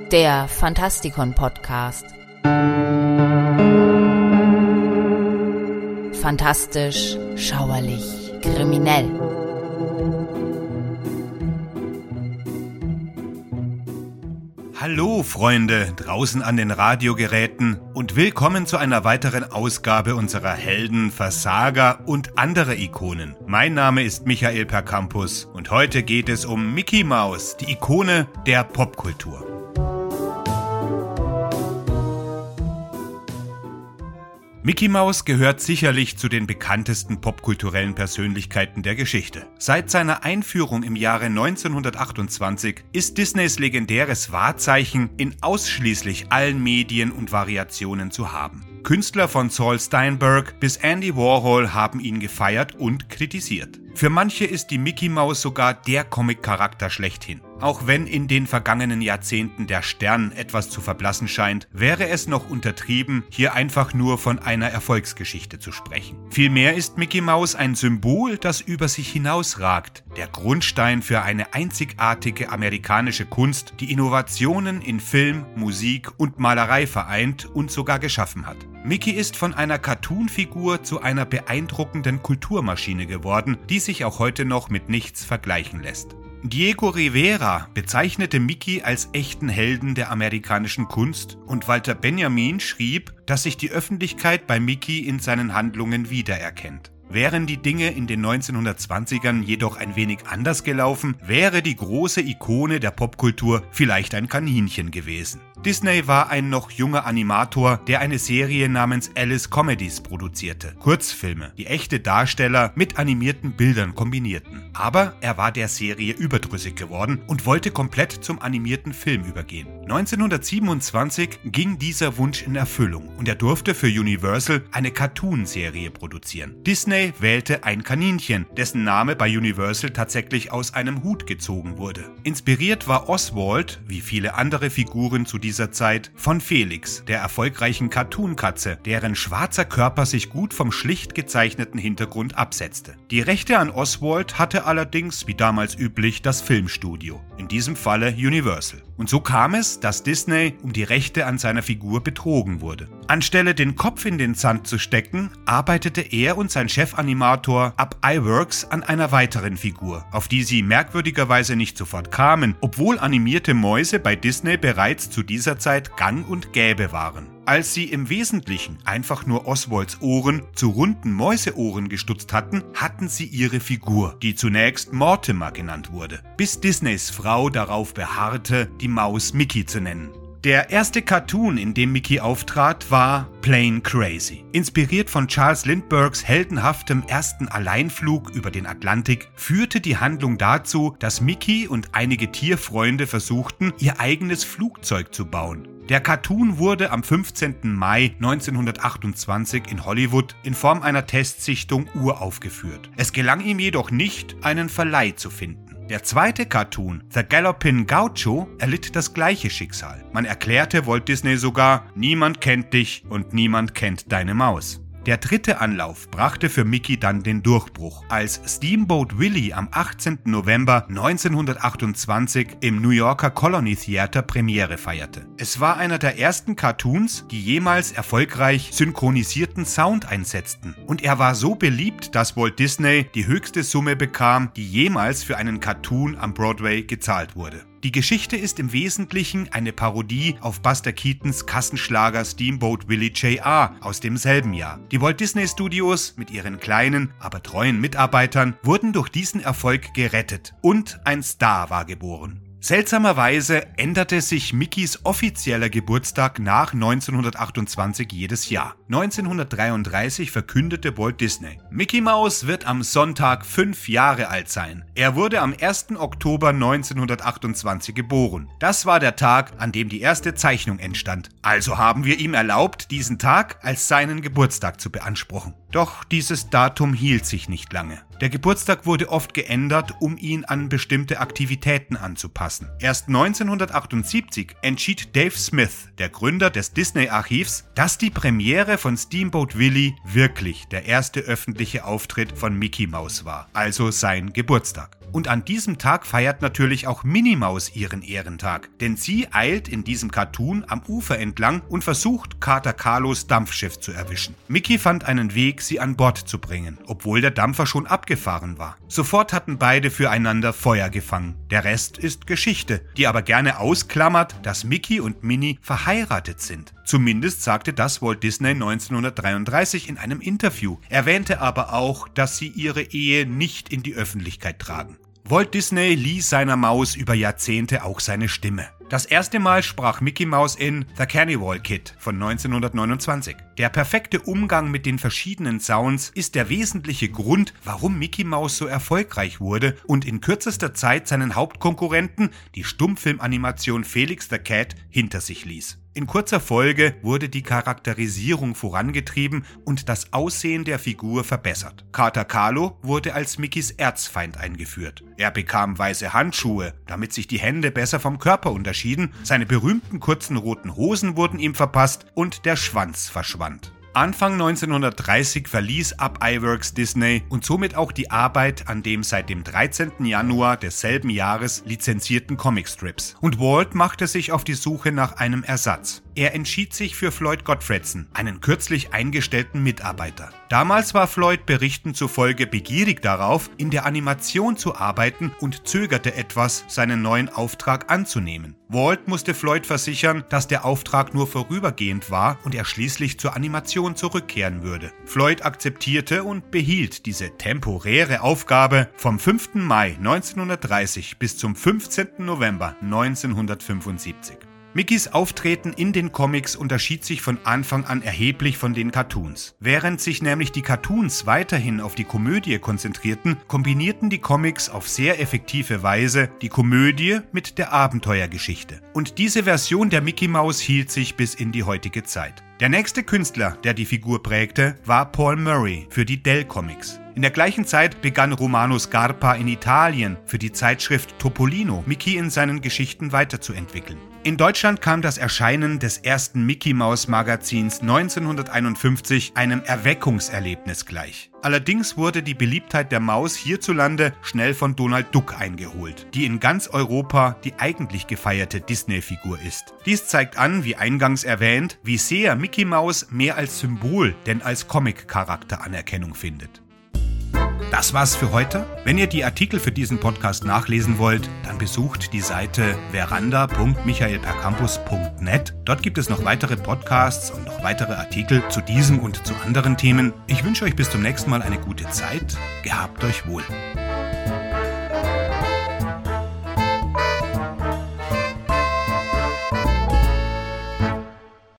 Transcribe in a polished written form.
Der Fantastikon-Podcast. Fantastisch, schauerlich, kriminell. Hallo Freunde draußen an den Radiogeräten und willkommen zu einer weiteren Ausgabe unserer Helden, Versager und anderer Ikonen. Mein Name ist Michael Percampus und heute geht es um Mickey Mouse, die Ikone der Popkultur. Mickey Mouse gehört sicherlich zu den bekanntesten popkulturellen Persönlichkeiten der Geschichte. Seit seiner Einführung im Jahre 1928 ist Disneys legendäres Wahrzeichen in ausschließlich allen Medien und Variationen zu haben. Künstler von Saul Steinberg bis Andy Warhol haben ihn gefeiert und kritisiert. Für manche ist die Mickey Mouse sogar der Comic-Charakter schlechthin. Auch wenn in den vergangenen Jahrzehnten der Stern etwas zu verblassen scheint, wäre es noch untertrieben, hier einfach nur von einer Erfolgsgeschichte zu sprechen. Vielmehr ist Mickey Mouse ein Symbol, das über sich hinausragt, der Grundstein für eine einzigartige amerikanische Kunst, die Innovationen in Film, Musik und Malerei vereint und sogar geschaffen hat. Mickey ist von einer Cartoon-Figur zu einer beeindruckenden Kulturmaschine geworden, die sich auch heute noch mit nichts vergleichen lässt. Diego Rivera bezeichnete Mickey als echten Helden der amerikanischen Kunst und Walter Benjamin schrieb, dass sich die Öffentlichkeit bei Mickey in seinen Handlungen wiedererkennt. Wären die Dinge in den 1920ern jedoch ein wenig anders gelaufen, wäre die große Ikone der Popkultur vielleicht ein Kaninchen gewesen. Disney war ein noch junger Animator, der eine Serie namens Alice Comedies produzierte. Kurzfilme, die echte Darsteller mit animierten Bildern kombinierten. Aber er war der Serie überdrüssig geworden und wollte komplett zum animierten Film übergehen. 1927 ging dieser Wunsch in Erfüllung und er durfte für Universal eine Cartoon-Serie produzieren. Disney wählte ein Kaninchen, dessen Name bei Universal tatsächlich aus einem Hut gezogen wurde. Inspiriert war Oswald, wie viele andere Figuren zu dieser Zeit, von Felix, der erfolgreichen Cartoon-Katze, deren schwarzer Körper sich gut vom schlicht gezeichneten Hintergrund absetzte. Die Rechte an Oswald hatte allerdings, wie damals üblich, das Filmstudio, in diesem Falle Universal. Und so kam es, dass Disney um die Rechte an seiner Figur betrogen wurde. Anstelle den Kopf in den Sand zu stecken, arbeitete er und sein Chefanimator Ub Iwerks an einer weiteren Figur, auf die sie merkwürdigerweise nicht sofort kamen, obwohl animierte Mäuse bei Disney bereits zu dieser Zeit gang und gäbe waren. Als sie im Wesentlichen einfach nur Oswalds Ohren zu runden Mäuseohren gestutzt hatten, hatten sie ihre Figur, die zunächst Mortimer genannt wurde, bis Disneys Frau darauf beharrte, die Maus Mickey zu nennen. Der erste Cartoon, in dem Mickey auftrat, war Plane Crazy. Inspiriert von Charles Lindberghs heldenhaftem ersten Alleinflug über den Atlantik, führte die Handlung dazu, dass Mickey und einige Tierfreunde versuchten, ihr eigenes Flugzeug zu bauen. Der Cartoon wurde am 15. Mai 1928 in Hollywood in Form einer Testsichtung uraufgeführt. Es gelang ihm jedoch nicht, einen Verleih zu finden. Der zweite Cartoon, The Gallopin' Gaucho, erlitt das gleiche Schicksal. Man erklärte Walt Disney sogar, niemand kennt dich und niemand kennt deine Maus. Der dritte Anlauf brachte für Mickey dann den Durchbruch, als Steamboat Willie am 18. November 1928 im New Yorker Colony Theater Premiere feierte. Es war einer der ersten Cartoons, die jemals erfolgreich synchronisierten Sound einsetzten. Und er war so beliebt, dass Walt Disney die höchste Summe bekam, die jemals für einen Cartoon am Broadway gezahlt wurde. Die Geschichte ist im Wesentlichen eine Parodie auf Buster Keatons Kassenschlager Steamboat Willie J.R. aus demselben Jahr. Die Walt Disney Studios mit ihren kleinen, aber treuen Mitarbeitern wurden durch diesen Erfolg gerettet und ein Star war geboren. Seltsamerweise änderte sich Mickeys offizieller Geburtstag nach 1928 jedes Jahr. 1933 verkündete Walt Disney: Mickey Mouse wird am Sonntag 5 Jahre alt sein. Er wurde am 1. Oktober 1928 geboren. Das war der Tag, an dem die erste Zeichnung entstand. Also haben wir ihm erlaubt, diesen Tag als seinen Geburtstag zu beanspruchen. Doch dieses Datum hielt sich nicht lange. Der Geburtstag wurde oft geändert, um ihn an bestimmte Aktivitäten anzupassen. Erst 1978 entschied Dave Smith, der Gründer des Disney-Archivs, dass die Premiere von Steamboat Willie wirklich der erste öffentliche Auftritt von Mickey Mouse war, also sein Geburtstag. Und an diesem Tag feiert natürlich auch Minnie Maus ihren Ehrentag, denn sie eilt in diesem Cartoon am Ufer entlang und versucht, Kater Carlos Dampfschiff zu erwischen. Mickey fand einen Weg, sie an Bord zu bringen, obwohl der Dampfer schon abgefahren war. Sofort hatten beide füreinander Feuer gefangen. Der Rest ist Geschichte, die aber gerne ausklammert, dass Mickey und Minnie verheiratet sind. Zumindest sagte das Walt Disney 1933 in einem Interview, erwähnte aber auch, dass sie ihre Ehe nicht in die Öffentlichkeit tragen. Walt Disney lieh seiner Maus über Jahrzehnte auch seine Stimme. Das erste Mal sprach Mickey Mouse in The Cannibal Kid von 1929. Der perfekte Umgang mit den verschiedenen Sounds ist der wesentliche Grund, warum Mickey Mouse so erfolgreich wurde und in kürzester Zeit seinen Hauptkonkurrenten, die Stummfilmanimation Felix the Cat, hinter sich ließ. In kurzer Folge wurde die Charakterisierung vorangetrieben und das Aussehen der Figur verbessert. Kater Carlo wurde als Mickeys Erzfeind eingeführt. Er bekam weiße Handschuhe, damit sich die Hände besser vom Körper unterschieden, seine berühmten kurzen roten Hosen wurden ihm verpasst und der Schwanz verschwand. Anfang 1930 verließ Ub Iwerks Disney und somit auch die Arbeit an dem seit dem 13. Januar desselben Jahres lizenzierten Comicstrips. Und Walt machte sich auf die Suche nach einem Ersatz. Er entschied sich für Floyd Gottfredson, einen kürzlich eingestellten Mitarbeiter. Damals war Floyd Berichten zufolge begierig darauf, in der Animation zu arbeiten und zögerte etwas, seinen neuen Auftrag anzunehmen. Walt musste Floyd versichern, dass der Auftrag nur vorübergehend war und er schließlich zur Animation zurückkehren würde. Floyd akzeptierte und behielt diese temporäre Aufgabe vom 5. Mai 1930 bis zum 15. November 1975. Mickeys Auftreten in den Comics unterschied sich von Anfang an erheblich von den Cartoons. Während sich nämlich die Cartoons weiterhin auf die Komödie konzentrierten, kombinierten die Comics auf sehr effektive Weise die Komödie mit der Abenteuergeschichte. Und diese Version der Mickey Maus hielt sich bis in die heutige Zeit. Der nächste Künstler, der die Figur prägte, war Paul Murray für die Dell Comics. In der gleichen Zeit begann Romano Scarpa in Italien für die Zeitschrift Topolino Mickey in seinen Geschichten weiterzuentwickeln. In Deutschland kam das Erscheinen des ersten Mickey-Maus-Magazins 1951 einem Erweckungserlebnis gleich. Allerdings wurde die Beliebtheit der Maus hierzulande schnell von Donald Duck eingeholt, die in ganz Europa die eigentlich gefeierte Disney-Figur ist. Dies zeigt an, wie eingangs erwähnt, wie sehr Mickey Maus mehr als Symbol denn als Comic-Charakter Anerkennung findet. Das war's für heute. Wenn ihr die Artikel für diesen Podcast nachlesen wollt, dann besucht die Seite veranda.michaelpercampus.net. Dort gibt es noch weitere Podcasts und noch weitere Artikel zu diesem und zu anderen Themen. Ich wünsche euch bis zum nächsten Mal eine gute Zeit. Gehabt euch wohl.